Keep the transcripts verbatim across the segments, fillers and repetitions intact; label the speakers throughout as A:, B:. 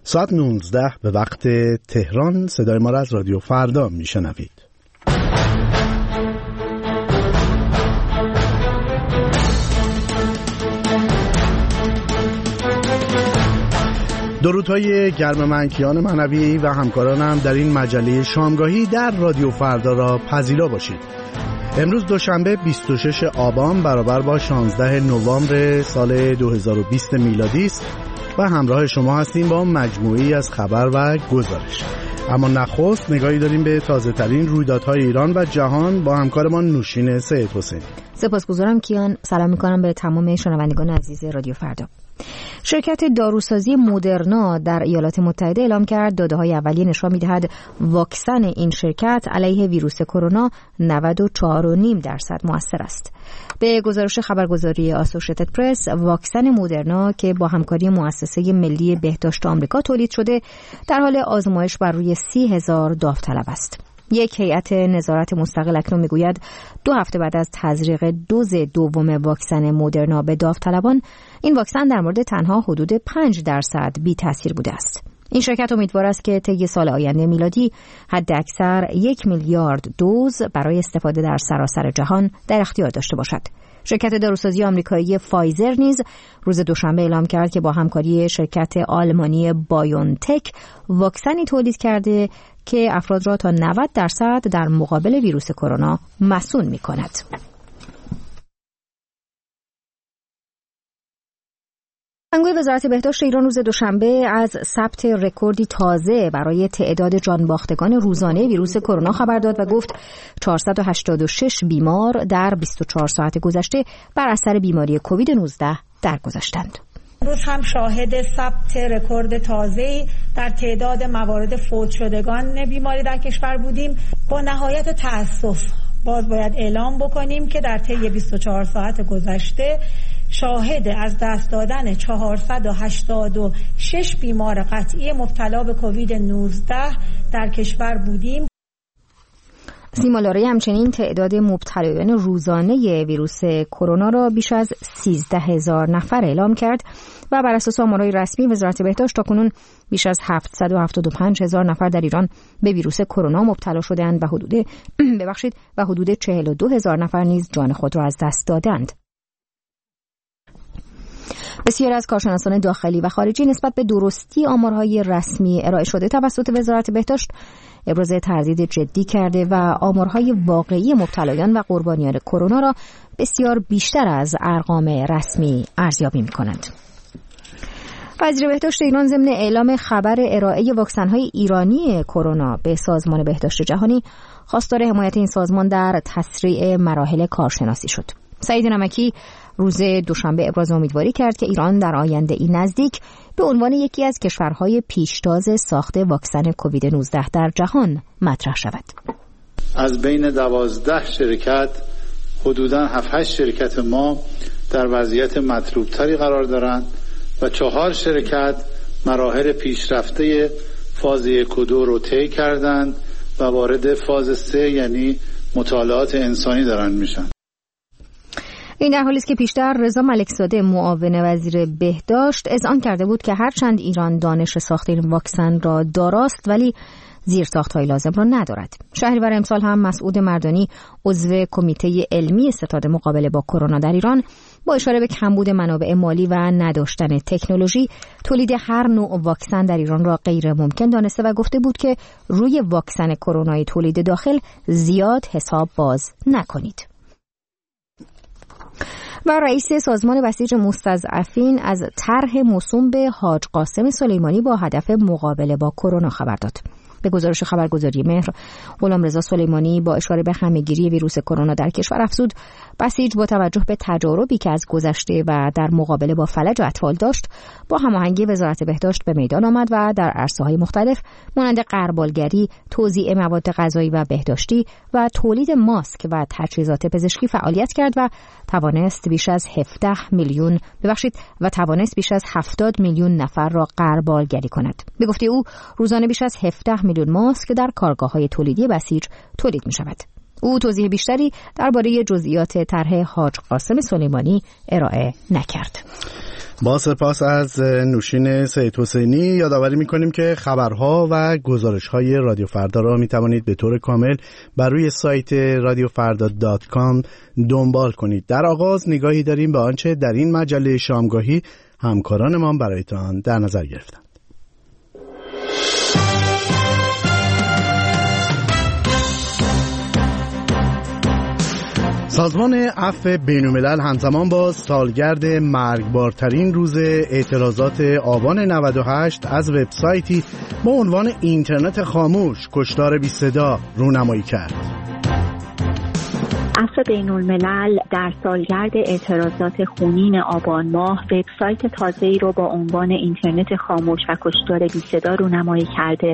A: ساعت نوزده به وقت تهران. صدای ما را از رادیو فردا میشنوید. درودهای گرم من کیان معنوی و همکارانم در این مجله شامگاهی در رادیو فردا را پذیرا باشید. امروز دوشنبه بیست و شش آبان برابر با شانزده نوامبر سال دو هزار و بیست میلادی است و همراه شما هستیم با مجموعی از خبر و گزارش. اما نخست نگاهی داریم به تازه ترین رویدادهای ایران و جهان با همکارمان نوشین سید حسینی.
B: سپاسگزارم کیان. سلام میکنم به تمام شنوندگان عزیز رادیو فردا. شرکت داروسازی مدرنا در ایالات متحده اعلام کرد داده‌های اولیه نشان می‌دهد واکسن این شرکت علیه ویروس کرونا نود و چهار و نیم درصد مؤثر است. به گزارش خبرگزاری آسوشیتد پرس، واکسن مدرنا که با همکاری مؤسسه ملی بهداشت آمریکا تولید شده در حال آزمایش بر روی سی هزار داوطلب است. یک هیئت نظارت مستقل اکنون میگوید دو هفته بعد از تزریق دوز دوم واکسن مدرنا به داوطلبان، این واکسن در مورد تنها حدود پنج درصد بی تاثیر بوده است. این شرکت امیدوار است که طی سال آینده میلادی حداکثر یک میلیارد دوز برای استفاده در سراسر جهان در اختیار داشته باشد. شرکت داروسازی آمریکایی فایزر نیز روز دوشنبه اعلام کرد که با همکاری شرکت آلمانی بایونتک واکسنی تولید کرده که افراد را تا نود درصد در مقابل ویروس کرونا مصون می‌کند. سخنگوی وزارت بهداشت ایران روز دوشنبه از ثبت رکوردی تازه برای تعداد جانباختگان روزانه ویروس کرونا خبر داد و گفت چهارصد و هشتاد و شش بیمار در بیست و چهار ساعت گذشته بر اثر بیماری کووید نوزده درگذشتند.
C: امروز هم شاهد ثبت رکورد تازه‌ای در تعداد موارد فوت شدگان بیماری در کشور بودیم. با نهایت تأسف باز باید اعلام بکنیم که در طی بیست و چهار ساعت گذشته شاهد از دست دادن چهارصد و هشتاد و شش بیمار قطعی مبتلا به کووید نوزده در کشور بودیم.
B: سیما لاره همچنین تعداد مبتلایان روزانه ویروس کرونا را بیش از سیزده هزار نفر اعلام کرد و بر اساس آمارهای رسمی وزارت بهداشت تاکنون بیش از هفتصد و هفتاد و پنج هزار نفر در ایران به ویروس کرونا مبتلا شدند و حدود ببخشید و حدود چهل و دو هزار نفر نیز جان خود را از دست دادند. بسیاری از کارشناسان داخلی و خارجی نسبت به درستی آمارهای رسمی ارائه شده توسط وزارت بهداشت ابراز تردید جدی کرده و آمارهای واقعی مبتلایان و قربانیان کرونا را بسیار بیشتر از ارقام رسمی ارزیابی می‌کنند. وزیر بهداشت ایران ضمن اعلام خبر ارائه واکسن‌های ایرانی کرونا به سازمان بهداشت جهانی خواستار حمایت این سازمان در تسریع مراحل کارشناسی شد. سعید نمکی روز دوشنبه ابراز امیدواری کرد که ایران در آینده ای نزدیک به عنوان یکی از کشورهای پیشتاز ساخت واکسن کووید نوزده در جهان مطرح شود.
D: از بین دوازده شرکت حدوداً هفت هشت شرکت ما در وضعیت مطلوبتری قرار دارند و چهار شرکت مراحل پیشرفته فاز یک و دو رو طی کردند و وارد فاز سه یعنی مطالعات انسانی دارند میشن.
B: این در حالی است که پیشتر رضا ملکزاده معاون وزیر بهداشت اذعان کرده بود که هرچند ایران دانش ساخت این واکسن را داراست ولی زیرساخت‌های لازم را ندارد. شهریور امسال هم مسعود مردانی عضو کمیته علمی ستاد مقابله با کرونا در ایران با اشاره به کمبود منابع مالی و نداشتن تکنولوژی تولید هر نوع واکسن در ایران را غیر ممکن دانسته و گفته بود که روی واکسن کرونایی تولید داخل زیاد حساب باز نکنید. و رئیس سازمان بسیج مستضعفین از طرح موسوم به حاج قاسم سلیمانی با هدف مقابله با کرونا خبر داد. به گزارش خبرگزاری مهر، غلامرضا سلیمانی با اشاره به همه‌گیری ویروس کرونا در کشور افزود بسیج با توجه به تجاربی که از گذشته و در مقابله با فلج اطفال داشت با هماهنگی وزارت بهداشت به میدان آمد و در عرصه‌های مختلف مانند غربالگری، توزیع مواد غذایی و بهداشتی و تولید ماسک و تجهیزات پزشکی فعالیت کرد و توانست بیش از هفده میلیون ببخشید و توانست بیش از هفتاد میلیون نفر را غربالگری کند. به گفته او روزانه بیش از هفده میلیون ماسک در کارگاه‌های تولیدی بسیج تولید می‌شود. او توضیح بیشتری درباره جزئیات طرح حاج قاسم سلیمانی ارائه نکرد.
A: با سپاس از نوشین سید حسینی یادآوری می‌کنیم که خبرها و گزارش‌های رادیو فردا را می‌توانید به طور کامل بر روی سایت رادیو فردا دات کام دنبال کنید. در آغاز نگاهی داریم به آنچه در این مجله شامگاهی همکارانمان برایتان در نظر گرفتند. سازمان عفو بین‌الملل همزمان با سالگرد مرگبارترین روز اعتراضات آبان نود و هشت از وبسایتی با عنوان اینترنت خاموش کشتار بی صدا رونمایی کرد.
E: عفو بین‌الملل در سالگرد اعتراضات خونین آبان ماه وبسایت تازه‌ای رو با عنوان اینترنت خاموش و کشتار بی صدا رونمایی کرده.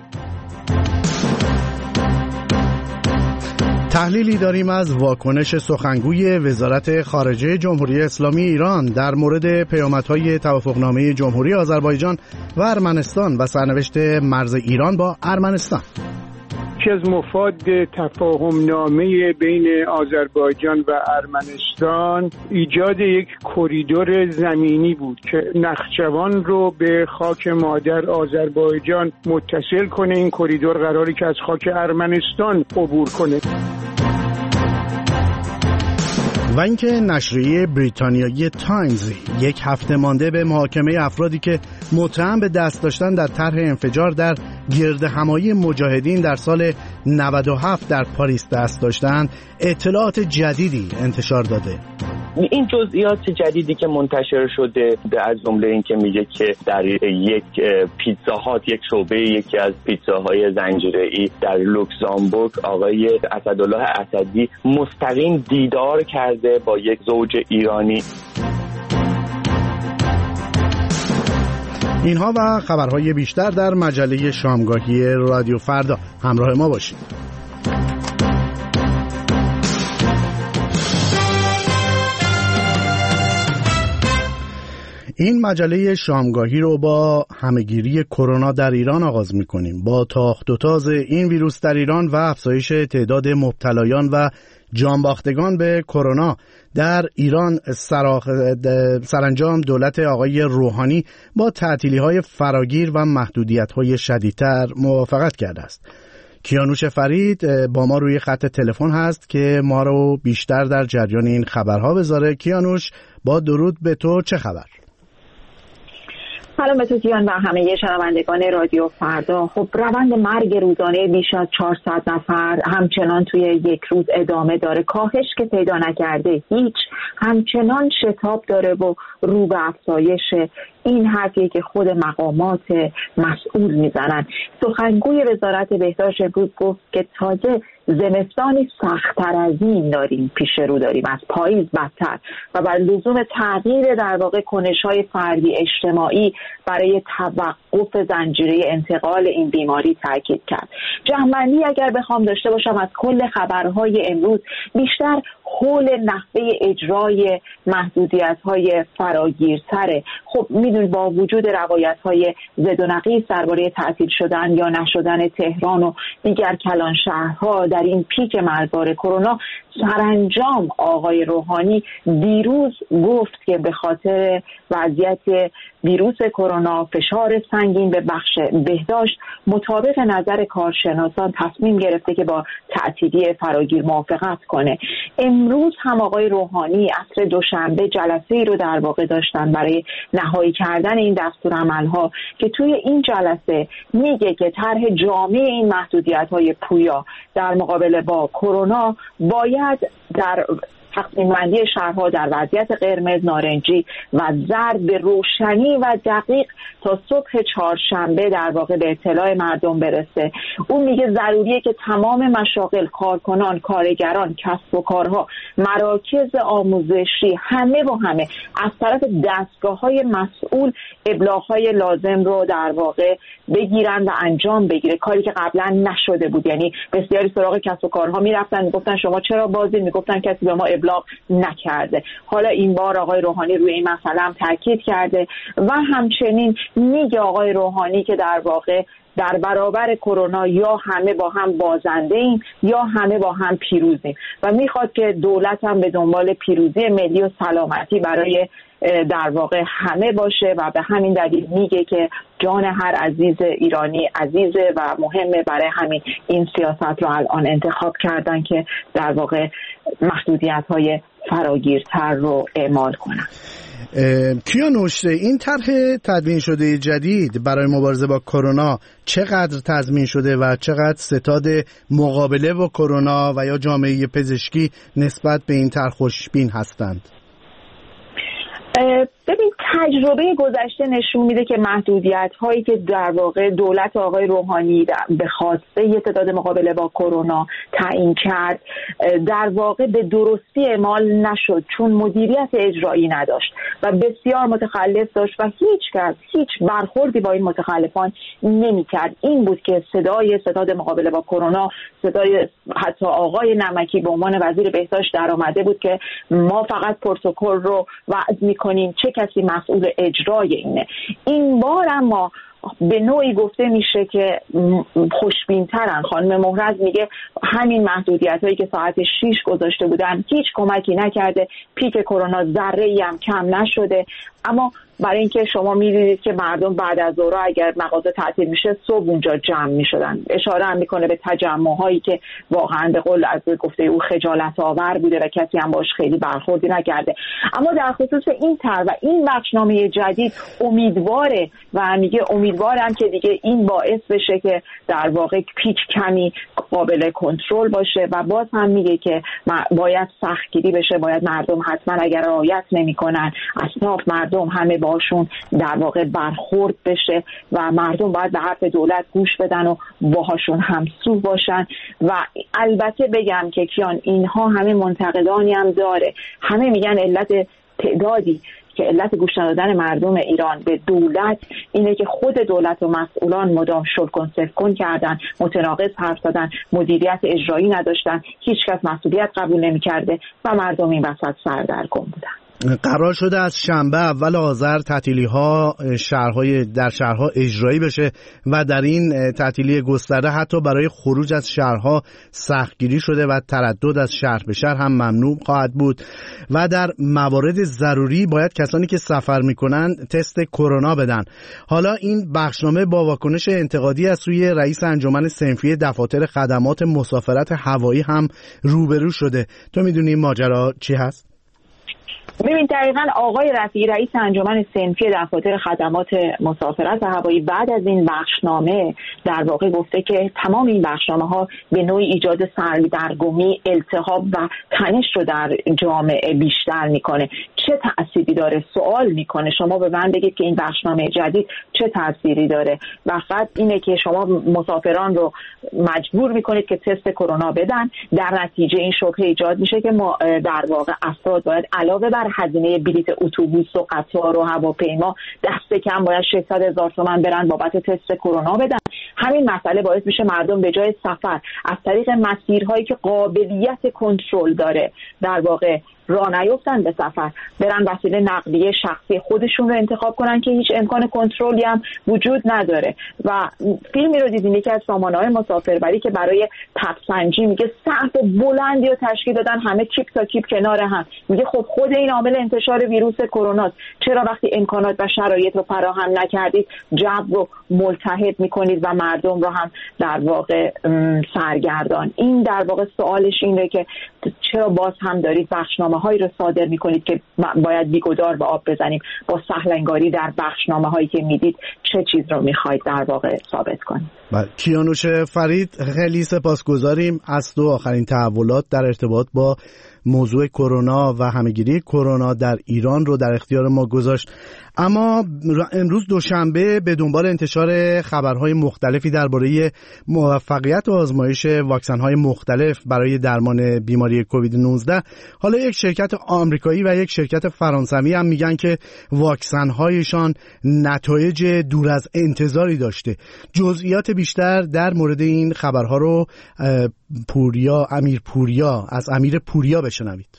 A: تحلیلی داریم از واکنش سخنگوی وزارت خارجه جمهوری اسلامی ایران در مورد پیامدهای توافقنامه جمهوری آذربایجان و ارمنستان و سرنوشت مرز ایران با ارمنستان.
F: یکی از مفاد تفاهمنامه بین آذربایجان و ارمنستان ایجاد یک کریدور زمینی بود که نخجوان رو به خاک مادر آذربایجان متصل کنه. این کریدور قراری که از خاک ارمنستان عبور کنه.
A: و اینکه نشریه بریتانیایی تایمز یک هفته مانده به محاکمه افرادی که متهم به دست داشتن در طرح انفجار در گردهمایی مجاهدین در سال نود و هفت در پاریس دست داشتند اطلاعات جدیدی انتشار داده.
G: این جزئیات جدیدی که منتشر شده از جمله این که میگه که در یک پیتزا هات، یک شعبه یکی از پیتزاهای زنجیره‌ای در لوکزامبورگ، آقای اسدالله اسدی مستقیم دیدار کرده با یک زوج ایرانی.
A: اینها و خبرهای بیشتر در مجله شامگاهی رادیو فردا. همراه ما باشید. این مجله شامگاهی رو با همهگیری کرونا در ایران آغاز می‌کنیم. با تاخت و تاز این ویروس در ایران و افزایش تعداد مبتلایان و جانباختگان به کرونا در ایران سراخ... سرانجام دولت آقای روحانی با تعطیلی‌های فراگیر و محدودیت‌های شدیدتر موافقت کرده است. کیانوش فرید با ما روی خط تلفن هست که ما رو بیشتر در جریان این خبرها بذاره. کیانوش، با درود به تو، چه خبر؟
E: سلام به تو کیان و همه شنوندگان رادیو فردا. خب روند مرگ روزانه بیش از چهارصد نفر همچنان توی یک روز ادامه داره. کاهش که پیدا نکرده، هیچ، همچنان شتاب داره و رو به افزایشه. این حرفیه که خود مقامات مسئول میزنن. سخنگوی وزارت بهداشت امروز گفت که تازه زمستانی سخت‌تر از این داریم پیش رو داریم، از پاییز بدتر، و بر لزوم تغییر در واقع کنش‌های فردی اجتماعی برای توقف زنجیره انتقال این بیماری تاکید کرد. جمع‌بندی اگر بخوام داشته باشم از کل خبرهای امروز، بیشتر حول نحوه اجرای محدودیت‌های فراگیرتره. خب میدونید با وجود روایت‌های زد و نقیض درباره تعطیل شدن یا نشدن تهران و دیگر کلان شهرها در این پیک مرگبار کرونا، سرانجام آقای روحانی دیروز گفت که به خاطر وضعیت ویروس کرونا، فشار سنگین به بخش بهداشت، مطابق نظر کارشناسان تصمیم گرفته که با تعطیلی فراگیر موافقت کنه. امروز هم آقای روحانی عصر دوشنبه جلسه‌ای رو در واقع داشتن برای نهایی کردن این دستورالعمل‌ها که توی این جلسه میگه که طرح جامع این محدودیت‌های پویا در مقابله با کرونا باید در تقسیم بندی شهرها در وضعیت قرمز، نارنجی و زرد به روشنی و دقیق تا صبح چهارشنبه در واقع به اطلاع مردم برسه. اون میگه ضروریه که تمام مشاغل، کارکنان، کارگران، کسب و کارها، مراکز آموزشی، همه و همه از طرف دستگاه‌های مسئول ابلاغ‌های لازم رو در واقع بگیرن و انجام بگیره، کاری که قبلا نشده بود. یعنی بسیاری سراغ کسب و کارها میرفتن میگفتن شما چرا بازی، میگفتن کسی به ما ابلاغ نکرده. حالا این بار آقای روحانی روی این مسئله هم تاکید کرده و همچنین میگه آقای روحانی که در واقع در برابر کرونا یا همه با هم بازنده ایم یا همه با هم پیروزیم و میخواد که دولت هم به دنبال پیروزی ملی و سلامتی برای در واقع همه باشه و به همین دلیل میگه که جان هر عزیز ایرانی عزیزه و مهمه. برای همین این سیاست رو الان انتخاب کردن که در واقع محدودیت‌های فراگیرتر رو اعمال کنن.
A: کیانوش، این طرح تدوین شده جدید برای مبارزه با کرونا چقدر تضمین شده و چقدر ستاد مقابله با کرونا و یا جامعه پزشکی نسبت به این طرح خوشبین هستند؟
E: ببین تجربه گذشته نشون میده که محدودیت هایی که در واقع دولت آقای روحانی به خواسته یه تعداد مقابله با کرونا تعیین کرد در واقع به درستی اعمال نشد، چون مدیریت اجرایی نداشت و بسیار متخلف داشت و هیچ کس هیچ برخوردی با این متخلفان نمیکرد. این بود که صدای ستاد مقابله با کرونا، صدای حتی آقای نمکی به عنوان وزیر بهداشت در آمده بود که ما فقط پروتکل رو وضع میکنیم، چه کسی مسئول اجرای اینه. این بار اما به نوعی گفته میشه که خوشبین‌ترن. خانم مهرز میگه همین محدودیت هایی که ساعت شیش گذاشته بودن هیچ کمکی نکرده، پیک کرونا ذره‌ای هم کم نشده. اما برای اینکه شما می‌دیدید که مردم بعد از ظهر اگر مغازه تعطیل میشه صبح اونجا جمع میشدن. اشاره هم میکنه به تجمع‌هایی که واقعا به قول از گفته او خجالت آور بوده و کسی هم باش خیلی برخوردی نکرده. اما در خصوص این طرح و این بخشنامه جدید امیدواره و میگه امیدوارم که دیگه این باعث بشه که در واقع پیک کمی قابل کنترل باشه و باز هم میگه که باید سختگیری بشه، باید مردم حتما اگر رعایت نمیکنن اصناف مردم همه باشون در واقع برخورد بشه و مردم باید به حرف دولت گوش بدن و باهاشون همسو باشن. و البته بگم که کیان اینها همه منتقدانی هم داره، همه میگن علت تعدادی که علت گوش ندادن مردم ایران به دولت اینه که خود دولت و مسئولان مدام شل کن سف کن کردن، متناقض حرف زدن، مدیریت اجرایی نداشتن، هیچ کس مسئولیت قبول نمی کرده و مردم این وسط سردرگم بودن.
A: قرار شده از شنبه اول آذر تعطیلی ها شهرهای در شهرها اجرایی بشه و در این تعطیلی گسترده حتی برای خروج از شهرها سختگیری شده و تردد از شهر به شهر هم ممنوع خواهد بود و در موارد ضروری باید کسانی که سفر میکنن تست کرونا بدن. حالا این بخشنامه با واکنش انتقادی از سوی رئیس انجمن صنفی دفاتر خدمات مسافرت هوایی هم روبرو شده. تو میدونی این ماجرا چی هست؟
E: ببین دقیقاً آقای رفیعی رئیس انجمن صنفی دفاتر خدمات مسافرت هوایی بعد از این بخشنامه در واقع گفته که تمام این بخشنامه ها به نوعی ایجاد سردرگمی، التهاب و تنش رو در جامعه بیشتر میکنه. چه تأثیری داره؟ سوال میکنه شما به من بگید که این بخشنامه جدید چه تأثیری داره؟ و فقط اینه که شما مسافران رو مجبور میکنید که تست کرونا بدن، در نتیجه این شبهه ایجاد میشه که ما در واقع افراد باید علاوه بر هزینه بلیت اتوبوس و قطار و هواپیما دست کم باید ششصد هزار تومان برن بابت تست کرونا بدن. همین مسئله باعث میشه مردم به جای سفر از طریق مسیرهایی که قابلیت کنترل داره در واقع راه نیفتن به سفر، برن وسیله نقلیه شخصی خودشون رو انتخاب کنن که هیچ امکان کنترلی هم وجود نداره. و فیلمی رو دیدیم یکی از سامانه‌های مسافربری که برای تب‌سنجی میگه صف بلندی رو تشکیل دادن، همه کیپ تا کیپ کنار هم. میگه خب خود این عامل انتشار ویروس کرونا است، چرا وقتی امکانات و شرایط رو فراهم نکردید جو رو ملتهب میکنید و مردم رو هم در واقع سرگردان. این در واقع سوالش اینه که چرا باز هم دارید بخشنامه هایی رو صادر میکنید که باید بیگدار به آب بزنیم. با سهلنگاری در بخشنامه هایی که میدید چه چیز رو میخواید در واقع ثابت کنید؟
A: کیانوش فرید خیلی سپاسگزاریم از دو آخرین تحولات در ارتباط با موضوع کرونا و همهگیری کرونا در ایران رو در اختیار ما گذاشت. اما امروز دوشنبه به دنبال انتشار خبرهای مختلفی درباره موفقیت آزمایش واکسن‌های مختلف برای درمان بیماری کووید نوزده، حالا یک شرکت آمریکایی و یک شرکت فرانسوی هم میگن که واکسن‌هایشان نتایج دور از انتظاری داشته. جزئیات بیشتر در مورد این خبرها رو پوریا امیر پوریا از امیر پوریا بشنوید.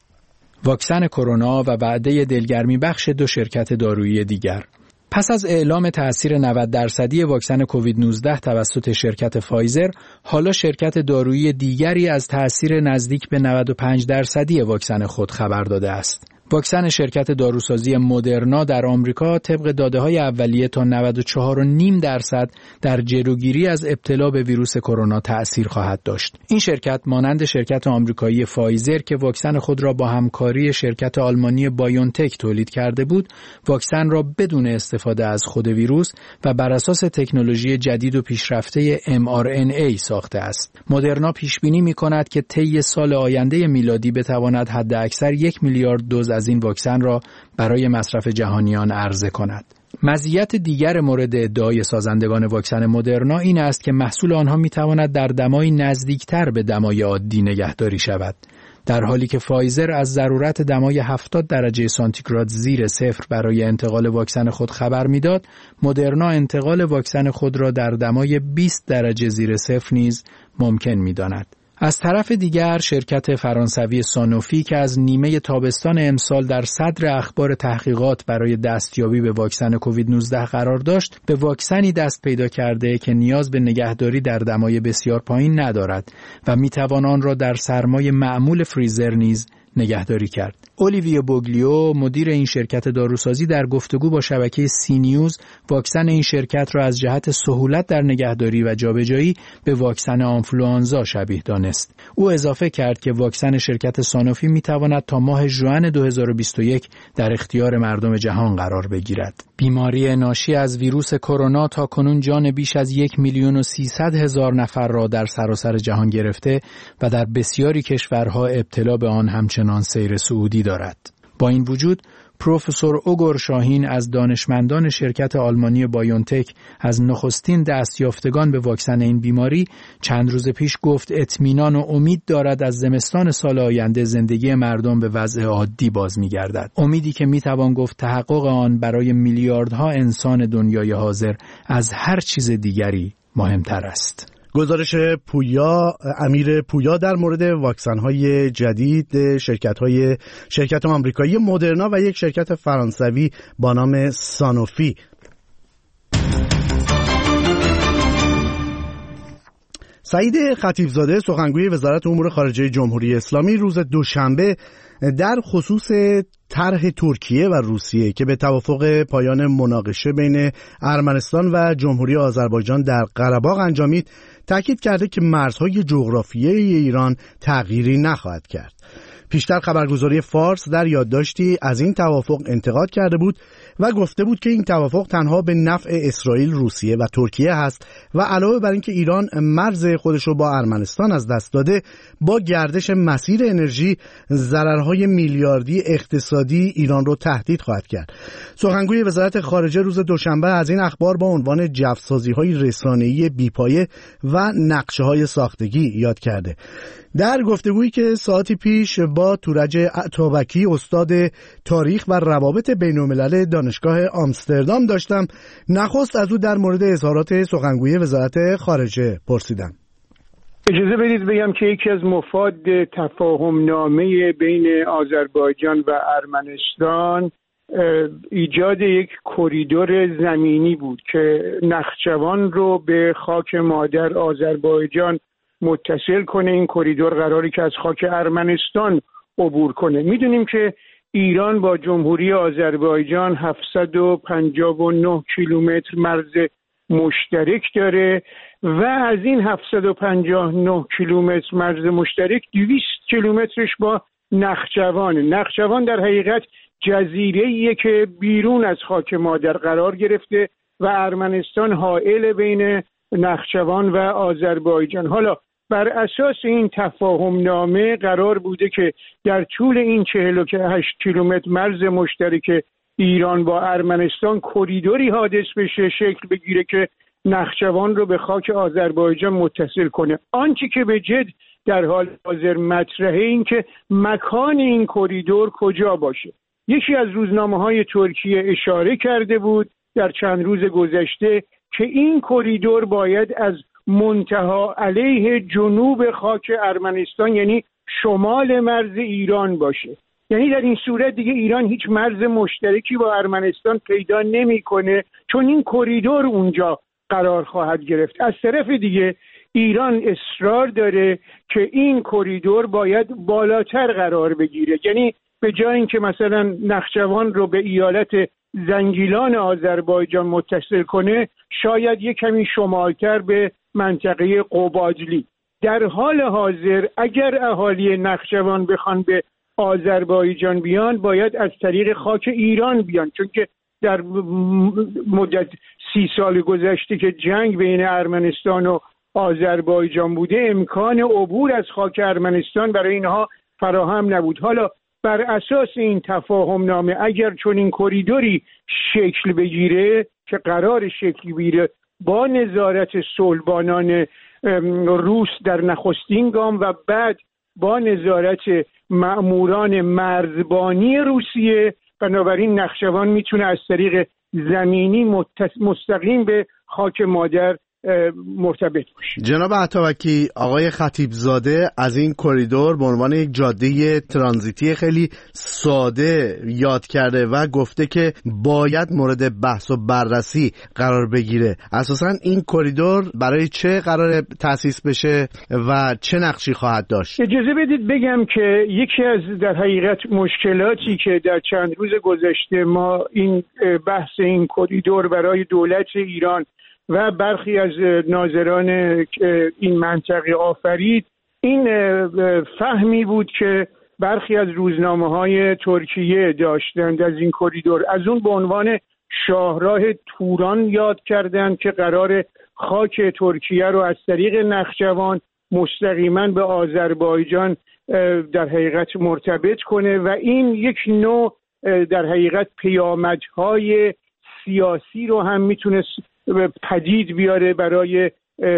H: واکسن کرونا و وعده دلگرمی بخش دو شرکت دارویی دیگر. پس از اعلام تأثیر نود درصدی واکسن کووید نوزده توسط شرکت فایزر، حالا شرکت دارویی دیگری از تأثیر نزدیک به نود و پنج درصدی واکسن خود خبر داده است. واکسن شرکت داروسازی مدرنا در آمریکا طبق داده‌های اولیه تا نود و چهار و نیم درصد در جلوگیری از ابتلا به ویروس کرونا تأثیر خواهد داشت. این شرکت مانند شرکت آمریکایی فایزر که واکسن خود را با همکاری شرکت آلمانی بایونتک تولید کرده بود، واکسن را بدون استفاده از خود ویروس و بر اساس تکنولوژی جدید و پیشرفته ام آر ان ای ساخته است. مدرنا پیش بینی می‌کند که طی سال آینده میلادی بتواند حداکثر یک میلیارد دوز از این واکسن را برای مصرف جهانیان عرضه کند. مزیت دیگر مورد ادعای سازندگان واکسن مدرنا این است که محصول آنها میتواند در دمای نزدیکتر به دمای عادی نگهداری شود، در حالی که فایزر از ضرورت دمای هفتاد درجه سانتیگراد زیر صفر برای انتقال واکسن خود خبر میداد. مدرنا انتقال واکسن خود را در دمای بیست درجه زیر صفر نیز ممکن می‌داند. از طرف دیگر شرکت فرانسوی سانوفی که از نیمه تابستان امسال در صدر اخبار تحقیقات برای دستیابی به واکسن کووید نوزده قرار داشت، به واکسنی دست پیدا کرده که نیاز به نگهداری در دمای بسیار پایین ندارد و میتوان آن را در سرمای معمول فریزر نیز نگهداری کرد. اولیویو بوگلیو مدیر این شرکت داروسازی در گفتگو با شبکه سی نیوز واکسن این شرکت را از جهت سهولت در نگهداری و جابجایی به واکسن آنفلوانزا شبیه دانست. او اضافه کرد که واکسن شرکت سانوفی میتواند تا ماه ژوئن دو هزار و بیست و یک در اختیار مردم جهان قرار بگیرد. بیماری ناشی از ویروس کرونا تا کنون جان بیش از یک میلیون و سیصد هزار نفر را در سراسر جهان گرفته و در بسیاری کشورها ابتلا به آن همچنان سیر صعودی دارد. با این وجود پروفسور اوگور شاهین از دانشمندان شرکت آلمانی بایونتک از نخستین دستیافتگان به واکسن این بیماری چند روز پیش گفت اطمینان و امید دارد از زمستان سال آینده زندگی مردم به وضع عادی باز می‌گردد. امیدی که می‌توان گفت تحقق آن برای میلیاردها انسان دنیای حاضر از هر چیز دیگری مهمتر است.
A: گزارش پویا امیر پویا در مورد واکسن‌های جدید شرکت‌های شرکت آمریکایی مدرنا و یک شرکت فرانسوی با نام سانوفی. سعید خطیبزاده سخنگوی وزارت امور خارجه جمهوری اسلامی روز دوشنبه در خصوص طرح ترکیه و روسیه که به توافق پایان مناقشه بین ارمنستان و جمهوری آذربایجان در قره‌باغ انجامید، تاکید کرده که مرزهای جغرافیایی ایران تغییری نخواهد کرد. پیشتر خبرگزاری فارس در یادداشتی از این توافق انتقاد کرده بود و گفته بود که این توافق تنها به نفع اسرائیل، روسیه و ترکیه هست و علاوه بر اینکه ایران مرز خودش رو با ارمنستان از دست داده، با گردش مسیر انرژی ضررهای میلیاردی اقتصادی ایران رو تهدید خواهد کرد. سخنگوی وزارت خارجه روز دوشنبه از این اخبار با عنوان جفسازی‌های رسانه‌ای بی‌پایه و نقشه‌های ساختگی یاد کرده. در گفتگویی که ساعتی پیش با تورج عطابکی استاد تاریخ و روابط بین‌الملل دانشگاه آمستردام داشتم، نخست از او در مورد اظهارات سخنگوی وزارت خارجه پرسیدم.
F: اجازه بدید بگم که یکی از مفاد تفاهم نامه بین آذربایجان و ارمنستان ایجاد یک کریدور زمینی بود که نخچوان رو به خاک مادر آذربایجان متصل کنه. این کریدور قراری که از خاک ارمنستان عبور کنه. میدونیم که ایران با جمهوری آذربایجان هفتصد و پنجاه و نه کیلومتر مرز مشترک داره و از این هفتصد و پنجاه و نه کیلومتر مرز مشترک دویست کیلومترش با نخچوان. نخچوان در حقیقت جزیره‌ایه که بیرون از خاک مادر قرار گرفته و ارمنستان حائل بین نخچوان و آذربایجان. حالا بر اساس این تفاهم نامه قرار بوده که در طول این چهل و هشت کیلومتر مرز مشترک ایران با ارمنستان کریدوری حادث بشه، شکل بگیره که نخچوان رو به خاک آذربایجان متصل کنه. آنچه که به جد در حال حاضر مطرحه این که مکان این کریدور کجا باشه. یکی از روزنامه‌های ترکیه اشاره کرده بود در چند روز گذشته که این کریدور باید از منتها علیه جنوب خاک ارمنستان یعنی شمال مرز ایران باشه. یعنی در این صورت دیگه ایران هیچ مرز مشترکی با ارمنستان پیدا نمی‌کنه، چون این کریدور اونجا قرار خواهد گرفت. از طرف دیگه ایران اصرار داره که این کریدور باید بالاتر قرار بگیره، یعنی به جای اینکه مثلا نخجوان رو به ایالت زنگیلان آذربایجان متصل کنه، شاید یک کمی شمالتر به منطقه قوبادلی. در حال حاضر اگر اهالی نخجوان بخوان به آذربایجان بیان، باید از طریق خاک ایران بیان، چون که در مدت سی سال گذشته که جنگ بین ارمنستان و آذربایجان بوده، امکان عبور از خاک ارمنستان برای اینها فراهم نبود. حالا بر اساس این تفاهم نامه اگر چون این کریدوری شکل بگیره که قرار شکل بگیره با نظارت صلحبانان روس در نخستین گام و بعد با نظارت مأموران مرزبانی روسیه، بنابراین نخجوان میتونه از طریق زمینی مستقیم به خاک مادر مرتبط باشه.
A: جناب عطابکی، آقای خطیبزاده از این کریدور به عنوان یک جاده ترانزیتی خیلی ساده یاد کرده و گفته که باید مورد بحث و بررسی قرار بگیره. اساساً این کریدور برای چه قرار تأسیس بشه و چه نقشی خواهد داشت؟
F: اجازه بدید بگم که یکی از در حقیقت مشکلاتی که در چند روز گذشته ما این بحث این کریدور برای دولت ایران و برخی از ناظران این منطقه آفرید، این فهمی بود که برخی از روزنامه‌های ترکیه داشتند از این کریدور. از اون به عنوان شاهراه توران یاد کردند که قرار خاک ترکیه رو از طریق نخجوان مستقیما به آذربایجان در حقیقت مرتبط کنه و این یک نوع در حقیقت پیامدهای سیاسی رو هم میتونه پدید بیاره برای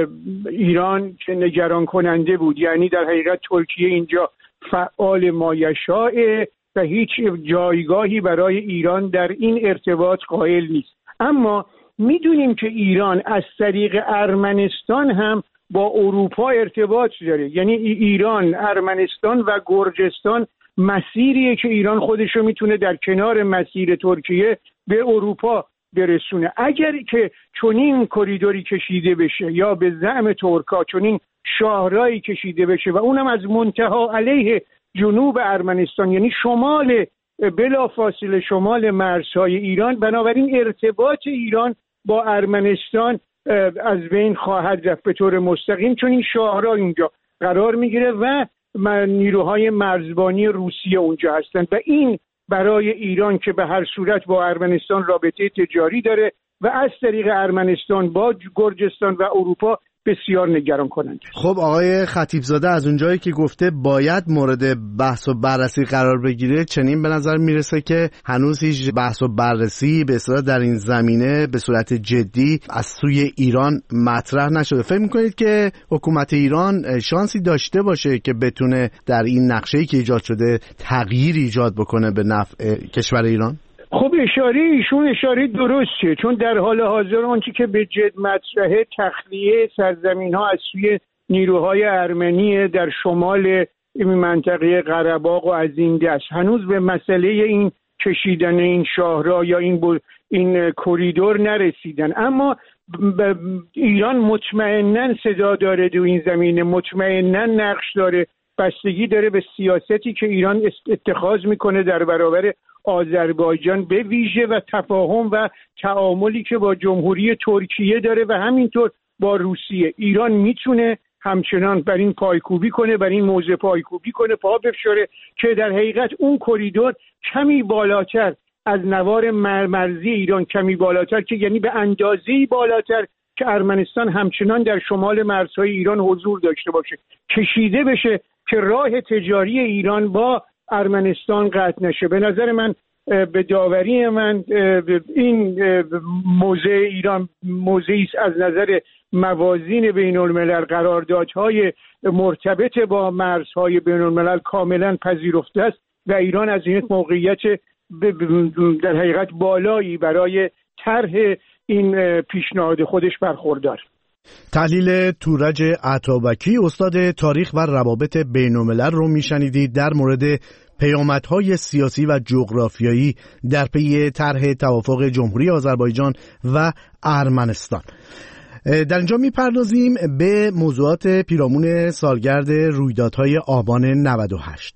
F: ایران که نگران کننده بود. یعنی در حقیقت ترکیه اینجا فعال مایشائه و هیچ جایگاهی برای ایران در این ارتباط قائل نیست. اما میدونیم که ایران از طریق ارمنستان هم با اروپا ارتباط داره. یعنی ایران، ارمنستان و گرجستان مسیریه که ایران خودشو میتونه در کنار مسیر ترکیه به اروپا برسونه. اگر که چنین کریدوری کشیده بشه یا به زعم ترکا چنین شاهراهی کشیده بشه و اونم از منتها علیه جنوب ارمنستان، یعنی شمال بلافاصله شمال مرزهای ایران، بنابراین ارتباط ایران با ارمنستان از بین خواهد رفت به طور مستقیم، چون این شاهراه اونجا قرار میگیره و نیروهای مرزبانی روسیه اونجا هستند و این برای ایران که به هر صورت با ارمنستان رابطه تجاری داره و از طریق ارمنستان با گرجستان و اروپا بسیار نگران کننده.
A: خب آقای خطیبزاده از اونجایی که گفته باید مورد بحث و بررسی قرار بگیره، چنین به نظر میرسه که هنوز هیچ بحث و بررسی به اصطلاح در این زمینه به صورت جدی از سوی ایران مطرح نشده. فکر میکنید که حکومت ایران شانسی داشته باشه که بتونه در این نقشه‌ای که ایجاد شده تغییر ایجاد بکنه به نفع کشور ایران؟
F: خب اشاره ایشون اشاره درسته، چون در حال حاضر آنچه که به جد مطرحه تخلیه سرزمین ها از سوی نیروهای ارمنی در شمال منطقه قره‌باغ و از این دست. هنوز به مسئله این کشیدن این شاهراه یا این این کریدور نرسیدن، اما ایران مطمئناً صدا داره تو این زمینه، مطمئناً نقش داره، بستگی داره به سیاستی که ایران اتخاذ میکنه در برابر آذربایجان به ویژه و تفاهم و تعاملی که با جمهوری ترکیه داره و همینطور با روسیه. ایران میتونه همچنان بر این پایکوبی کنه، بر این موضوع پایکوبی کنه، پا بفشاره که در حقیقت اون کریدور کمی بالاتر از نوار مرزی ایران، کمی بالاتر که یعنی به اندازه‌ای بالاتر که ارمنستان همچنان در شمال مرزهای ایران حضور داشته باشه، کشیده بشه که راه تجاری ایران با ارمنستان قطع نشه. به نظر من، به داوری من، این موضع ایران موضعی است از نظر موازین بین الملل، قراردادهای مرتبط با مرزهای بین الملل کاملا پذیرفته است و ایران از این موقعیت در حقیقت بالایی برای طرح این پیشنهاد خودش برخوردار.
A: تحلیل تورج عطابکی، استاد تاریخ و روابط بین الملل رو میشنیدید در مورد پیامدهای سیاسی و جغرافیایی در پی طرح توافق جمهوری آذربایجان و ارمنستان. در اینجا میپردازیم به موضوعات پیرامون سالگرد رویدادهای آبان نود و هشت.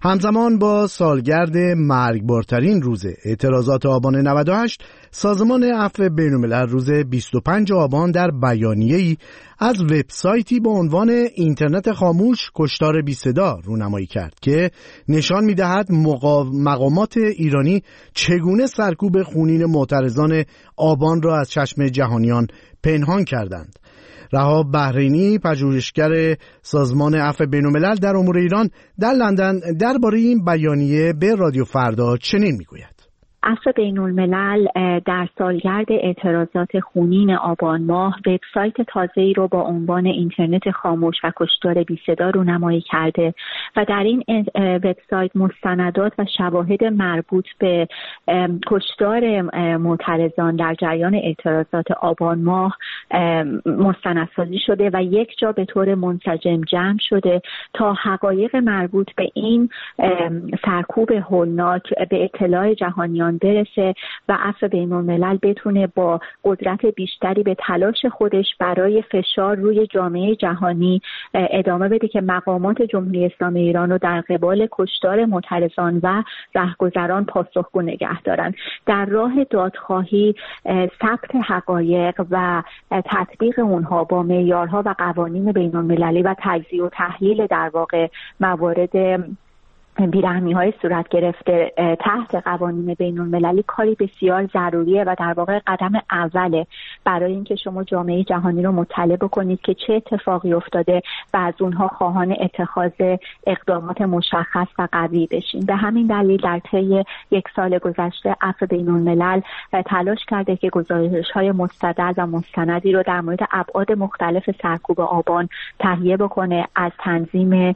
A: همزمان با سالگرد مرگبارترین روز اعتراضات آبان نود و هشت، سازمان عفو بین‌الملل روز بیست و پنجم آبان در بیانیه‌ای از وبسایتی با عنوان اینترنت خاموش کشتار بی صدا رونمایی کرد که نشان می‌دهد مقامات ایرانی چگونه سرکوب خونین معترضان آبان را از چشم جهانیان پنهان کردند. رها بحرینی، پژوهشگر سازمان عفو بین‌الملل در امور ایران در لندن، درباره این بیانیه به رادیو فردا چنین میگوید:
E: عفو بین‌الملل در سالگرد اعتراضات خونین آبان ماه وبسایت تازه‌ای رو با عنوان اینترنت خاموش و کشتار بی صدا رونمایی کرده و در این وبسایت مستندات و شواهد مربوط به کشتار معترضان در جریان اعتراضات آبان ماه مستندسازی شده و یک جا به طور منسجم جمع شده تا حقایق مربوط به این سرکوب هولناک به اطلاع جهانیان برسه و عفو بین‌الملل بتونه با قدرت بیشتری به تلاش خودش برای فشار روی جامعه جهانی ادامه بده که مقامات جمهوری اسلامی ایران رو در قبال کشتار معترضان و رهگذران پاسخگو نگه دارن. در راه دادخواهی ثبت حقایق و تطبیق اونها با معیارها و قوانین بین‌المللی و تجزیه و تحلیل در واقع موارد بیرحمی های صورت گرفته تحت قوانین بین المللی کاری بسیار ضروریه و در واقع قدم اوله برای اینکه شما جامعه جهانی رو مطلع بکنید که چه اتفاقی افتاده و از اونها خواهان اتخاذ اقدامات مشخص و قوی بشین. به همین دلیل در طی یک سال گذشته عفو بین الملل تلاش کرده که گزارش های مستند و مستندی رو در مورد ابعاد مختلف سرکوب آبان تهیه بکنه، از تنظیم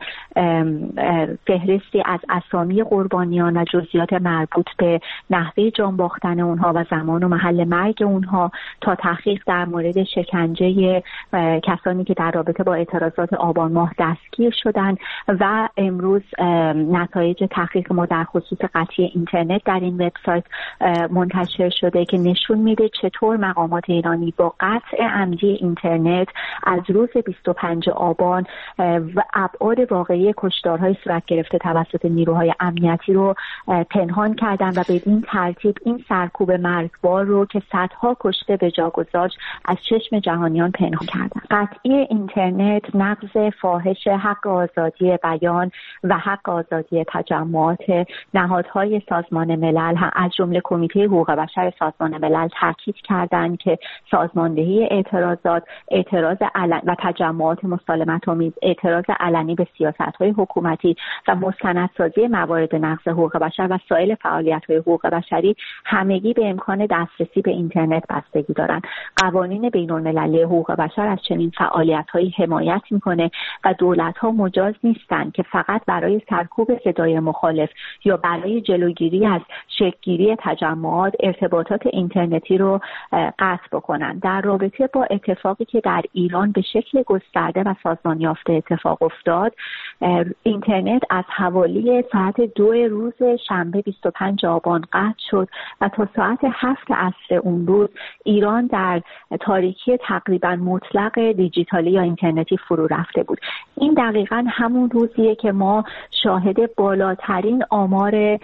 E: فهرستی از اسامی قربانیان و جزئیات مربوط به نحوه جان باختن اونها و زمان و محل مرگ اونها تا تحقیق در مورد شکنجه کسانی که در رابطه با اعتراضات آبان ماه دستگیر شدن و امروز نتایج تحقیق ما در خصوص قطعی اینترنت در این وبسایت منتشر شده که نشون میده چطور مقامات ایرانی با قطع عمدی اینترنت از روز بیست و پنجم آبان و ابعاد واقعی کشتارهای صورت گرفته توسط نیروهای امنیتی رو پنهان کردن و بدین ترتیب این سرکوب مرگبار رو که صدها کشته به جا گذاشت از چشم جهانیان پنهان کردن. قطعی اینترنت نقض فاحش حق آزادی بیان و حق آزادی تجمعات نهادهای سازمان ملل از جمله کمیته حقوق بشر سازمان ملل تاکید کردند که سازماندهی اعتراضات، اعتراض علنی و تجمعات مسالمت‌آمیز، اعتراض علنی به سیاست‌های حکومتی و مستندسازی موارد نقض حقوق بشر و سایر فعالیت‌های حقوق بشری همگی به امکان دسترسی به اینترنت بستگی دارند. قوانین بین‌المللی حقوق بشر از چنین فعالیت‌هایی حمایت می‌کنه و دولت‌ها مجاز نیستند که فقط برای سرکوب صدای مخالف یا برای جلوگیری از شکل‌گیری تجمعات ارتباطات اینترنتی رو قطع بکنند. در رابطه با اتفاقی که در ایران به شکل گسترده و سازمان یافته اتفاق افتاد، اینترنت از حوالی ساعت دو روز شنبه بیست و پنجم آبان قطع شد و تا ساعت هفت عصر اون روز ایران در تاریکی تقریبا مطلق دیجیتالی یا اینترنتی فرو رفته بود. این دقیقاً همون روزیه که ما شاهد بالاترین آمار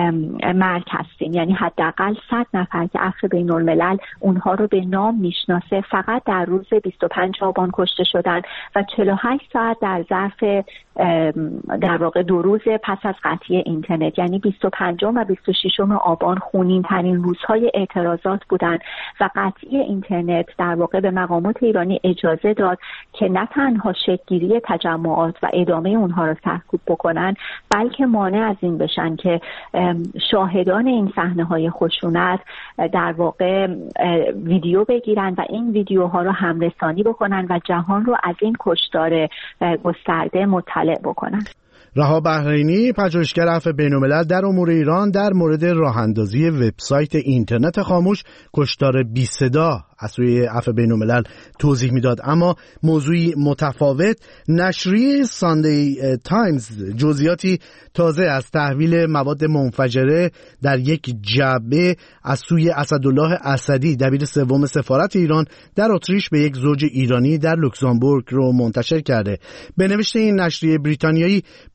E: مرگ هستیم، یعنی حداقل صد نفر که عفو بین الملل اونها رو به نام میشناسه فقط در روز بیست و پنجم آبان کشته شدن و چهل و هشت ساعت در ظرف در واقع دو روز پس از قطعی اینترنت، یعنی بیست و پنجم و بیست و ششم آبان خونین ترین روزهای اعتراضات بودند و قطعی اینترنت در واقع به مقامات ایرانی اجازه داد که نه تنها شکل‌گیری تجمعات و ادامه اونها را سرکوب بکنن، بلکه مانع از این بشن که شاهدان این صحنه‌های خشونت در واقع ویدیو بگیرن و این ویدیوها رو همرسانی بکنن و جهان رو از این کشتار گسترده مطلع بکنن.
A: رها بحرینی، پژوهشگر عفو بین‌الملل در امور ایران، در مورد راه‌اندازی وبسایت اینترنت خاموش کشتار بی صدا از سوی عفو بین‌الملل توضیح میداد. اما موضوعی متفاوت، نشریه ساندی تایمز جزئیاتی تازه از تحویل مواد منفجره در یک جعبه از سوی اسدالله اسدی دبیر سوم سفارت ایران در اتریش به یک زوج ایرانی در لوکزامبورگ رو منتشر کرده. به نوشته این نشریه بریتانیایی،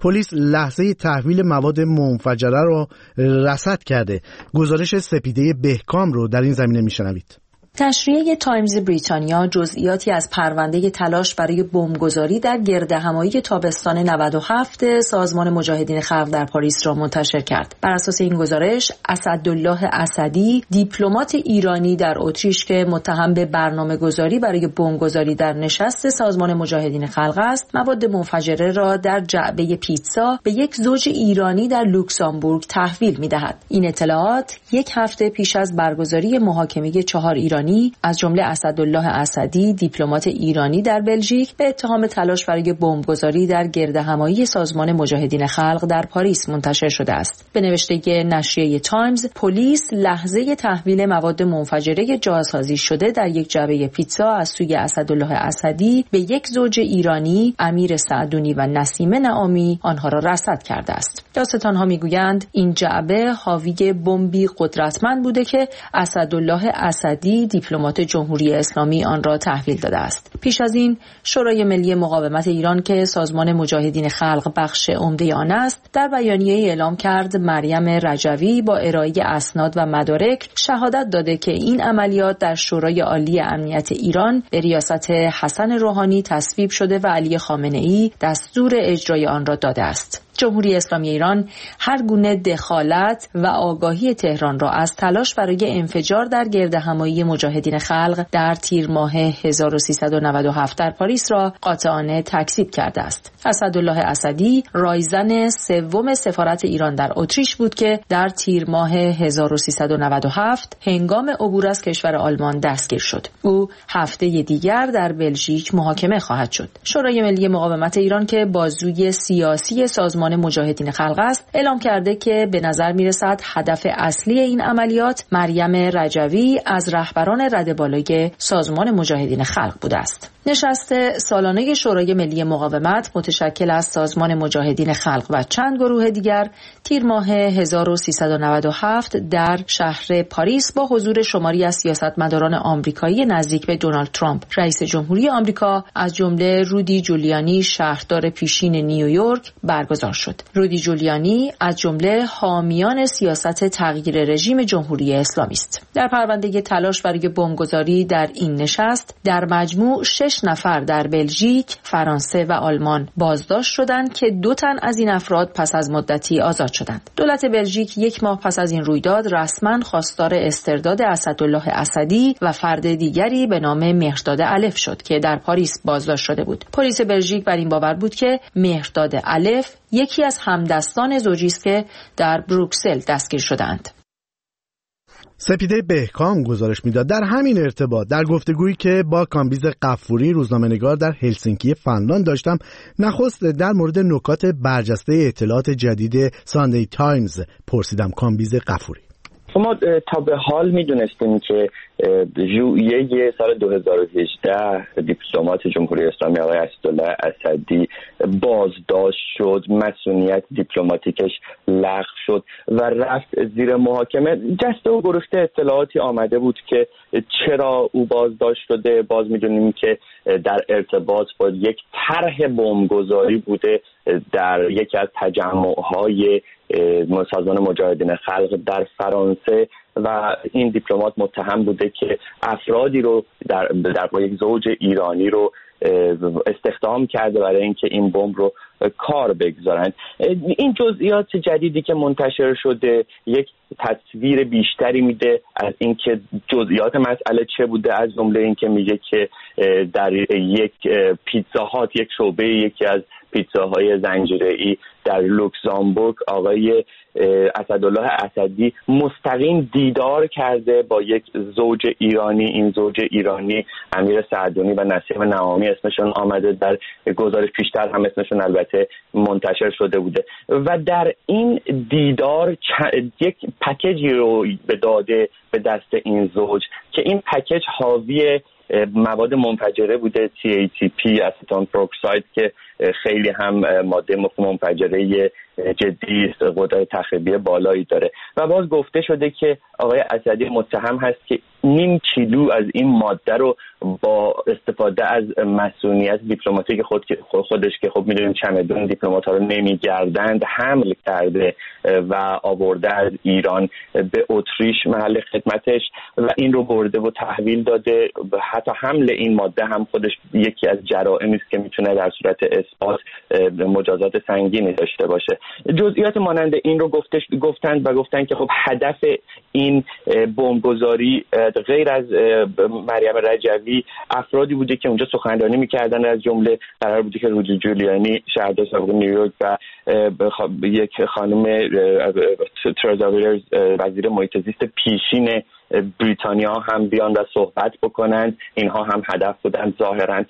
A: پلیس لحظه تحویل مواد منفجره رو رصد کرده. گزارش سپیده بهکام رو در این زمینه میشنوید.
I: نشریه تایمز بریتانیا جزئیاتی از پرونده تلاش برای بمبگذاری در گردهمایی تابستان نود و هفت سازمان مجاهدین خلق در پاریس را منتشر کرد. بر اساس این گزارش، اسدالله اسدی، دیپلمات ایرانی در اتریش که متهم به برنامه‌گذاری برای بمبگذاری در نشست سازمان مجاهدین خلق است، مواد منفجره را در جعبه پیتزا به یک زوج ایرانی در لوکزامبورگ تحویل می‌دهد. این اطلاعات یک هفته پیش از برگزاری محاکمه چهار ایرانی از جمله اسدالله اسدی، دیپلمات ایرانی در بلژیک، به اتهام تلاش برای بمبگذاری در گردهمایی سازمان مجاهدین خلق در پاریس منتشر شده است. به نوشته نشریه تایمز، پلیس لحظه تحویل مواد منفجره جاسازی شده در یک جعبه پیتزا از سوی اسدالله اسدی به یک زوج ایرانی، امیر سعدونی و نسیمه نعامی، آنها را رصد کرده است. داستان‌ها میگویند این جعبه حاوی بمبی قدرتمند بوده که اسدالله اسدی، دیپلمات جمهوری اسلامی، آن را تحویل داده است. پیش از این شورای ملی مقاومت ایران که سازمان مجاهدین خلق بخش عمده آن است، در بیانیه اعلام کرد مریم رجوی با ارائه اسناد و مدارک شهادت داده که این عملیات در شورای عالی امنیت ایران به ریاست حسن روحانی تصویب شده و علی خامنه‌ای دستور اجرای آن را داده است. جمهوری اسلامی ایران هر گونه دخالت و آگاهی تهران را از تلاش برای انفجار در گردهمایی مجاهدین خلق در تیر ماه هزار و سیصد و نود و هفت در پاریس را قاطعانه تکذیب کرده است. اسدالله اسدی رایزن سوم سفارت ایران در اتریش بود که در تیر ماه هزار و سیصد و نود و هفت هنگام عبور از کشور آلمان دستگیر شد. او هفته دیگر در بلژیک محاکمه خواهد شد. شورای ملی مقاومت ایران که بازوی سیاسی سازمان مجاهدین خلق است، اعلام کرده که به نظر میرسد هدف اصلی این عملیات مریم رجوی از رهبران رده بالای سازمان مجاهدین خلق بوده است. نشست سالانه شورای ملی مقاومت متشکل از سازمان مجاهدین خلق و چند گروه دیگر تیر ماه هزار و سیصد و نود و هفت در شهر پاریس با حضور شماری از سیاستمداران آمریکایی نزدیک به دونالد ترامپ رئیس جمهوری آمریکا، از جمله رودی جولیانی شهردار پیشین نیویورک، برگزار شد. رودی جولیانی از جمله حامیان سیاست تغییر رژیم جمهوری اسلامی است. در پرونده تلاش برای بمبگذاری در این نشست در مجموع شش نفر در بلژیک، فرانسه و آلمان بازداشت شدند که دو تن از این افراد پس از مدتی آزاد شدند. دولت بلژیک یک ماه پس از این رویداد رسما خواستار استرداد اسدالله اسدی و فرد دیگری به نام مهرداد الف شد که در پاریس بازداشت شده بود. پلیس بلژیک بر این باور بود که مهرداد الف یکی از همدستان زوجی است که در بروکسل دستگیر شدند.
A: سپیده بهکام گزارش میداد. در همین ارتباط در گفتگویی که با کامبیز قفوری روزنامه‌نگار در هلسینکی فنلاند داشتم، نخست در مورد نکات برجسته اطلاعات جدید ساندی تایمز پرسیدم. کامبیز قفوری:
G: ما تا به حال میدونستیم که ژوئیه سال دو هزار و هجده دیپلمات جمهوری اسلامی آقای اسدالله اسدی بازداشت شد، مسئولیت دیپلماتیکش لغو شد و رفت زیر محاکمه. جسته و گرفته اطلاعاتی آمده بود که چرا او بازداشت شده. باز میدونیم که در ارتباط با یک طرح بمبگذاری بوده در یکی از تجمع‌های سازمان مجاهدین خلق در فرانسه و این دیپلمات متهم بوده که افرادی رو در در با یک زوج ایرانی رو استخدام کرده برای اینکه این بمب رو کار بگذارند. این جزئیات جدیدی که منتشر شده یک تصویر بیشتری میده از اینکه جزئیات مسئله چه بوده، از جمله اینکه میگه که در یک پیتزا هات، یک شعبه یکی از پیتزاهای زنجیره‌ای در لوکزامبورگ، آقای اسدالله اسدی مستقیم دیدار کرده با یک زوج ایرانی. این زوج ایرانی امیر سعدونی و نسیم نعامی اسمشون آمده، در گزارش پیشتر هم اسمشون البته منتشر شده بوده و در این دیدار یک پکیجی رو به داده به دست این زوج که این پکیج حاوی مواد منفجره بوده، تی ای تی پی، استون پروکساید، که خیلی هم ماده منفجره جدی است، قدرت تخریبی بالایی داره و باز گفته شده که آقای اسدی متهم هست که نیم کیلو از این ماده رو با استفاده از مسئولیت دیپلماتیک خود خودش که خب می‌دونیم چمدون دیپلمات‌ها رو نمی‌گردند حمل کرده و آورده از ایران به اتریش محل خدمتش و این رو برده و تحویل داده. حتی حمل این ماده هم خودش یکی از جرائمی است که میتونه در صورت اثبات مجازات سنگینی داشته باشه. جزئیات مانند این رو گفتش گفتند و گفتند که خب هدف این بمبگذاری غیر از مریم رجوی افرادی بوده که اونجا سخنرانی میکردن، از جمله قرار بوده که رودی جولیانی شهردار سابق نیویورک و یک خانم ترزا ویلرز وزیر محیط زیست پیشین بریتانیا هم بیان و صحبت بکنند. اینها هم هدف بودن ظاهرا.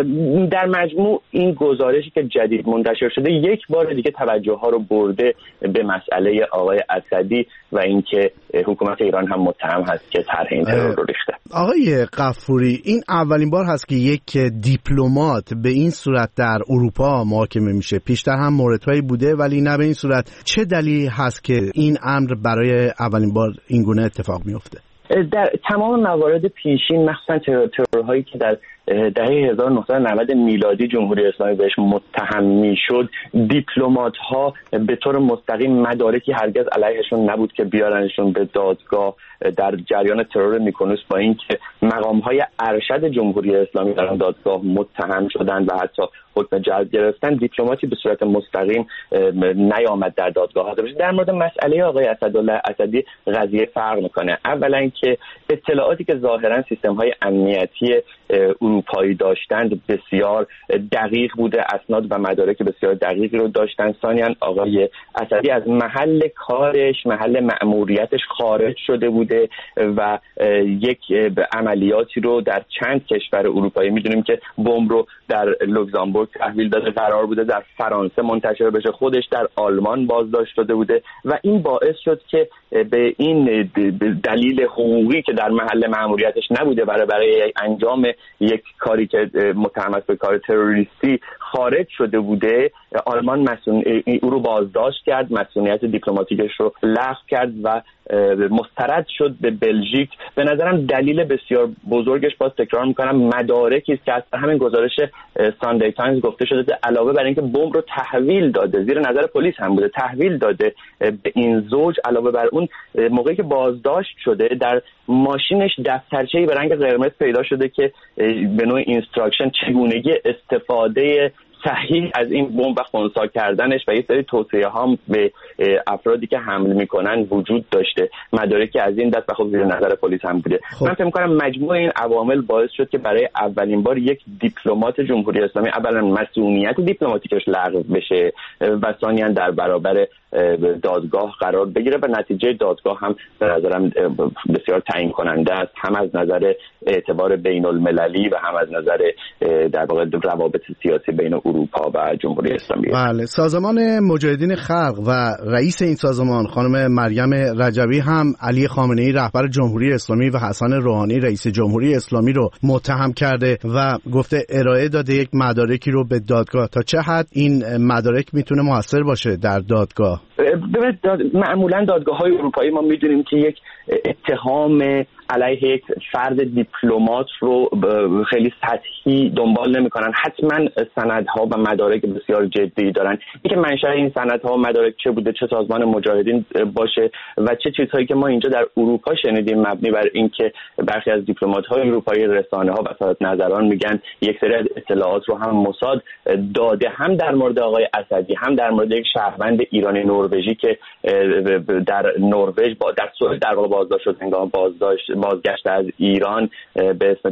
G: در مجموع این گزارشی که جدید منتشر شده یک بار دیگه توجه ها رو برده به مسئله آقای اسدی و اینکه حکومت ایران هم متهم هست که طرح این ترور رو ریخته.
A: آقای غفوری، این اولین بار هست که یک دیپلمات به این صورت در اروپا محاکمه میشه. پیشتر هم موردهایی بوده ولی نه به این صورت. چه دلیلی هست که این امر برای اولین بار این گونه اتفاق میفته؟
G: در تمام موارد پیشین مخصوصا ترورهایی که در دهه هزار و نهصد و نود میلادی جمهوری اسلامی بهش متهم میشد، دیپلمات ها به طور مستقیم مدارکی هرگز علیهشون نبود که بیارنشون به دادگاه. در جریان ترور میکنوس با اینکه مقام های ارشد جمهوری اسلامی در آن دادگاه متهم شدند و حتی حکم جلب گرفتن، دیپلماتی به صورت مستقیم نیامد در دادگاه حاضر بشه. در مورد مسئله آقای اسدالله اسدی قضیه فرق میکنه. اولا اینکه اطلاعاتی که ظاهرا سیستم های امنیتی اروپایی داشتند بسیار دقیق بوده، اسناد و مدارک بسیار دقیقی رو داشتند. ثانیاً آقای اسدی از محل کارش، محل مأموریتش خارج شده بوده و یک عملیاتی رو در چند کشور اروپایی، میدونیم که بمب رو در لوکزامبورگ تحویل داده، قرار بوده در فرانسه منتشر بشه، خودش در آلمان بازداشت شده بوده و این باعث شد که به این دلیل حقوقی که در محل مأموریتش نبوده برای برای انجام یک کاری که متهم است به کار تروریستی خارج شده بوده، آلمان مسئول او رو بازداشت کرد، مسئولیت دیپلماتیکش رو لغو کرد و مسترد شد به بلژیک. به نظرم دلیل بسیار بزرگش، باز تکرار میکنم، مدارکی است که از همین گزارش ساندی تایمز گفته شده، علاوه بر اینکه بمب رو تحویل داده، زیر نظر پلیس هم بوده، تحویل داده به این زوج، علاوه بر اون موقعی که بازداشت شده در ماشینش دفترچه‌ای به رنگ قرمز پیدا شده که به نوع اینستراکشن چگونگی استفاده صحیح از این بمب و خنثی کردنش و یه سری توصیه هم به افرادی که حمل میکنن وجود داشته، مدارکی از این دست و خب زیر نظر پلیس هم بوده. خب. من فکر میکنم مجموع این عوامل باعث شد که برای اولین بار یک دیپلمات جمهوری اسلامی اولا مسئولیت دیپلماتیکش لغو بشه و ثانیاً در برابر دادگاه قرار بگیره و نتیجه دادگاه هم به نظرم بسیار تعیین کننده است، هم از نظر اعتبار بین المللی و هم از نظر در واقع روابط سیاسی بین اروپا و جمهوری اسلامی.
A: بله، سازمان مجاهدین خلق و رئیس این سازمان خانم مریم رجوی هم علی خامنه‌ای رهبر جمهوری اسلامی و حسن روحانی رئیس جمهوری اسلامی رو متهم کرده و گفته ارائه داده یک مدارکی رو به دادگاه. تا چه حد این مدارک میتونه موثر باشه در دادگاه؟
G: ببینید داد... معمولا دادگاه‌های اروپایی ما میدونیم که یک اتهام علیه یک فرد دیپلمات رو خیلی سطحی دنبال نمی‌کنن، حتما سندها و مدارک بسیار جدی دارن. اینکه منشأ این سندها و مدارک چه بوده، چه سازمان مجاهدین باشه و چه چیزهایی که ما اینجا در اروپا شنیدیم مبنی بر اینکه برخی از دیپلمات‌های اروپایی، رسانه‌ها و صاحب نظران میگن یک سری از اطلاعات رو هم موساد داده، هم در مورد آقای اسدی هم در مورد یک شهروند ایرانی نروژی که در نروژ با در صورت در واقع بازداشت شد، هنگام بازداشت بازگشت از ایران به اسم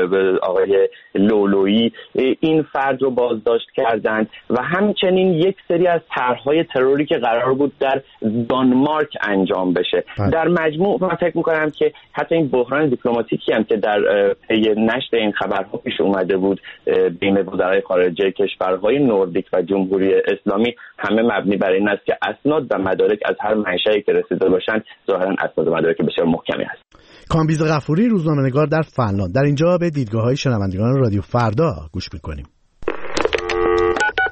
G: آقای لولویی این فرد رو بازداشت کردند و همچنین یک سری از طرح‌های تروری که قرار بود در دانمارک انجام بشه. های. در مجموع من فکر می‌کنم که حتی این بحران دیپلماتیکی هم که در پی نشر این خبرها پیش اومده بود بین وزرای خارجه کشورهای نوردیک و جمهوری اسلامی، همه مبنی بر این است که اسناد و مدارک از هر منشأی که رسیده باشند ظاهراً اسناد و مدارک بسیار محکمی هست.
A: کامبیز غفوری، روزنامه‌نگار در فنلاند. در اینجا به دیدگاه‌های شنوندگان رادیو فردا گوش می‌کنیم.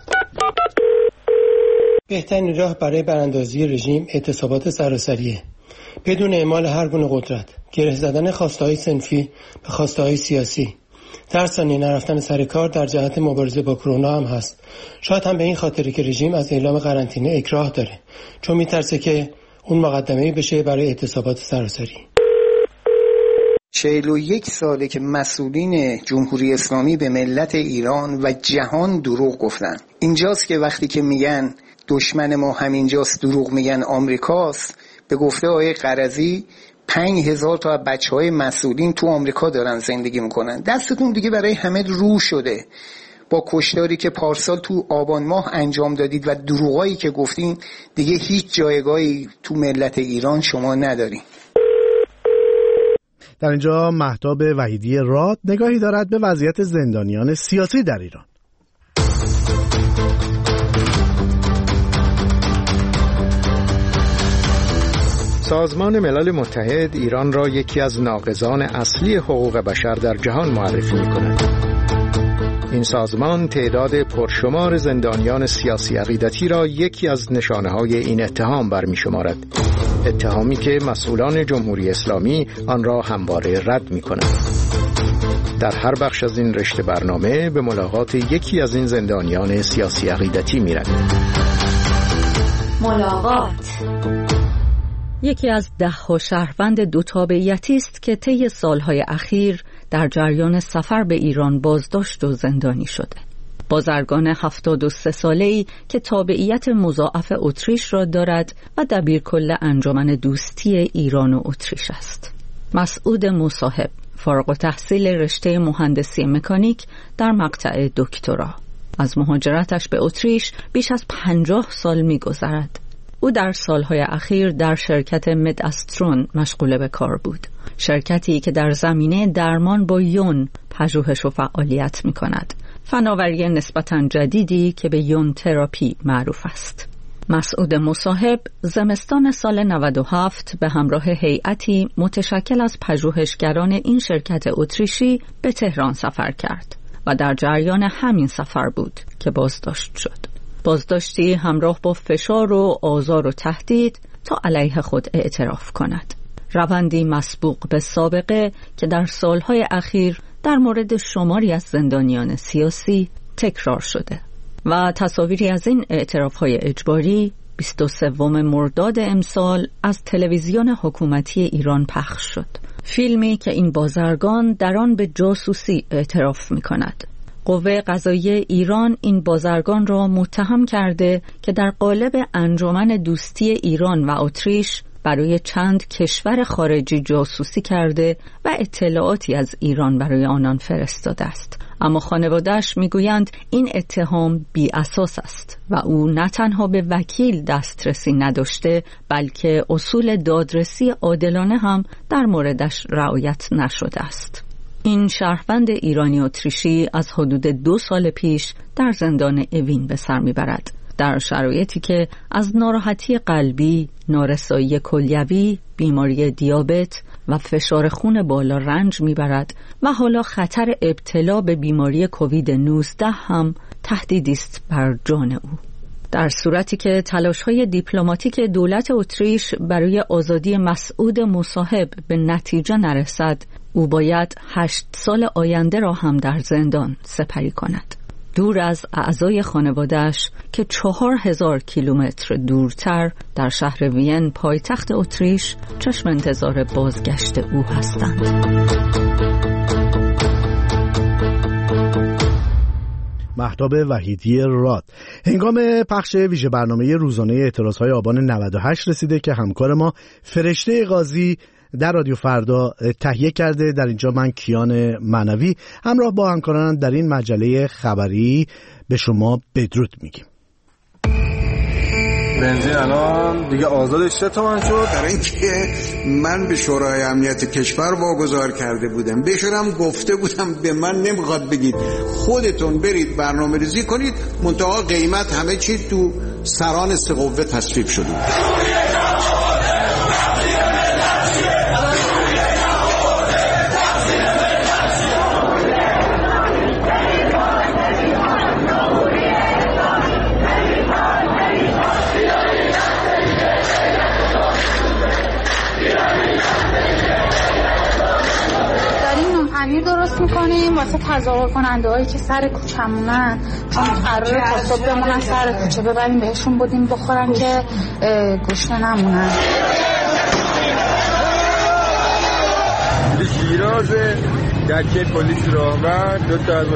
J: بهترین راه برای براندازی رژیم اعتصابات سراسریه. بدون اعمال هر گونه قدرت، گره زدن خواسته‌های صنفی به خواسته‌های سیاسی، در ثانیه نرفتن سر کار در جهت مبارزه با کرونا هم هست. شاید هم به این خاطری که رژیم از اعلام قرنطینه اکراه داره، چون میترسه که اون مقدمه‌ای بشه برای اعتصابات سراسری.
K: چهل و یک ساله که مسئولین جمهوری اسلامی به ملت ایران و جهان دروغ گفتن. اینجاست که وقتی که میگن دشمن ما همینجاست، دروغ میگن آمریکاست. به گفته آقای قرضی پنج هزار تا بچه های مسئولین تو آمریکا دارن زندگی میکنن. دستتون دیگه برای همه رو شده با کشتاری که پارسال تو آبان ماه انجام دادید و دروغایی که گفتین. دیگه هیچ جایگاهی تو ملت ایران شما ندارین.
A: در اینجا مهتاب وحیدی راد نگاهی دارد به وضعیت زندانیان سیاسی در ایران.
L: سازمان ملل متحد ایران را یکی از ناقضان اصلی حقوق بشر در جهان معرفی می‌کند. این سازمان تعداد پرشمار زندانیان سیاسی عقیدتی را یکی از نشانه‌های این اتهام برمی‌شمارد. اتهامی که مسئولان جمهوری اسلامی آن را همواره رد می‌کنند. در هر بخش از این رشته برنامه به ملاقات یکی از این زندانیان سیاسی عقیدتی می‌رویم.
M: ملاقات یکی از ده ها شهروند دو تابعیتی است که طی سالهای اخیر در جریان سفر به ایران بازداشت و زندانی شده. بازرگان هفتاد و سه ساله‌ای که تابعیت مضاعف اتریش را دارد و دبیرکل انجمن دوستی ایران و اتریش است. مسعود مصاحب، فارغ التحصیل رشته مهندسی مکانیک در مقطع دکترا. از مهاجرتش به اتریش بیش از پنجاه سال می‌گذرد. او در سالهای اخیر در شرکت مداسترون مشغول به کار بود. شرکتی که در زمینه درمان با یون پژوهش و فعالیت می کند. فناوری نسبتاً جدیدی که به یون تراپی معروف است. مسعود مصاحب زمستان سال نود و هفت به همراه هیئتی متشکل از پژوهشگران این شرکت اتریشی به تهران سفر کرد و در جریان همین سفر بود که بازداشت شد. بازداشتی همراه با فشار و آزار و تهدید تا علیه خود اعتراف کند. روندی مسبوق به سابقه که در سالهای اخیر در مورد شماری از زندانیان سیاسی تکرار شده و تصاویری از این اعتراف‌های اجباری بیست و سوم مرداد امسال از تلویزیون حکومتی ایران پخش شد. فیلمی که این بازرگان در آن به جاسوسی اعتراف می‌کند. قوه قضاییه ایران این بازرگان را متهم کرده که در قالب انجمن دوستی ایران و اتریش برای چند کشور خارجی جاسوسی کرده و اطلاعاتی از ایران برای آنان فرستاده است. اما خانواده‌اش میگویند این اتهام بی اساس است و او نه تنها به وکیل دسترسی نداشته بلکه اصول دادرسی عادلانه هم در موردش رعایت نشده است. این شهروند ایرانی اتریشی از حدود دو سال پیش در زندان اوین به سر میبرد، در شرایطی که از ناراحتی قلبی، نارسایی کلیوی، بیماری دیابت و فشار خون بالا رنج میبرد و حالا خطر ابتلا به بیماری کووید نوزده هم تهدیدی است بر جان او. در صورتی که تلاش‌های دیپلماتیک دولت اتریش برای آزادی مسعود مصاحب به نتیجه نرسد، او باید هشت سال آینده را هم در زندان سپری کند. دور از اعضای خانواده‌اش که چهار هزار کیلومتر دورتر در شهر وین پایتخت اتریش چشم انتظار بازگشت او هستند.
A: مهتاب وحیدی راد. هنگام پخش ویژه برنامه روزانه اعتراضهای آبان نود و هشت رسیده که همکار ما فرشته قاضی در رادیو فردا تهیه کرده. در اینجا من کیان معنوی همراه با همکارانم در این مجله خبری به شما بدرود میگیم.
N: بنزین الان دیگه آزادش سه تومن شد.
O: در اینکه من به شورای امنیت کشور واگذار کرده بودم، بهشونم گفته بودم به من نمیخواد بگید، خودتون برید برنامه ریزی کنید، منتها قیمت همه چی تو سران سه قوه تصویب شده.
P: درست میکنیم واسه تظاهر کننده هایی که سر کوچمونن، چون قراره تا صبح بمونن سر کوچه، ببریم بهشون بودیم بخورن که گشنه نمونن.
Q: شیراز دکه پلیس راهور دو تا از